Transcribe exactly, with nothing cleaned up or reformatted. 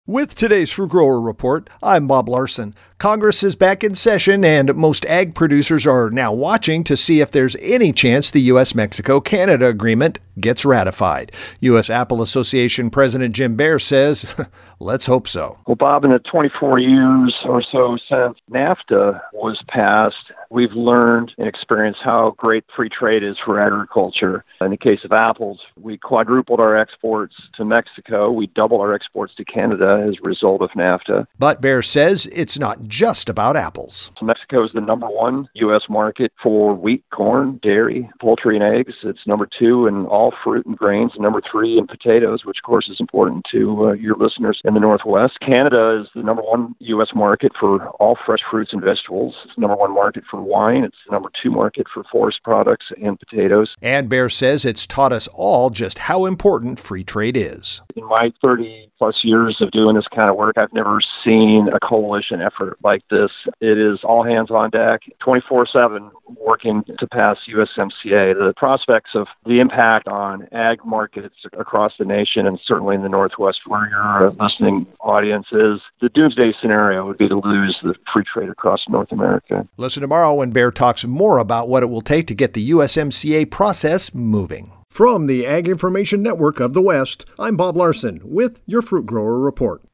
With today's Fruit Grower Report, I'm Bob Larson. Congress is back in session, and most ag producers are now watching to see if there's any chance the U S Mexico Canada agreement gets ratified. U S Apple Association President Jim Baer says, let's hope so. Well, Bob, in the twenty-four years or so since NAFTA was passed, we've learned and experienced how great free trade is for agriculture. In the case of apples, we quadrupled our exports to Mexico. We doubled our exports to Canada as a result of NAFTA. But Baer says it's not just about apples. Mexico is the number one U S market for wheat, corn, dairy, poultry, and eggs. It's number two in all fruit and grains, number three in potatoes, which of course is important to uh, your listeners in the Northwest. Canada is the number one U S market for all fresh fruits and vegetables. It's the number one market for wine. It's the number two market for forest products and potatoes. And Baer says it's taught us all just how important free trade is. In my thirty plus years of doing this kind of work, I've never seen a coalition effort like this. It is all hands on deck, twenty-four seven, working to pass U S M C A. The prospects of the impact on ag markets across the nation, and certainly in the Northwest where your listening audience is, the doomsday scenario would be to lose the free trade across North America. Listen tomorrow when Baer talks more about what it will take to get the U S M C A process moving. From the Ag Information Network of the West, I'm Bob Larson with your Fruit Grower Report.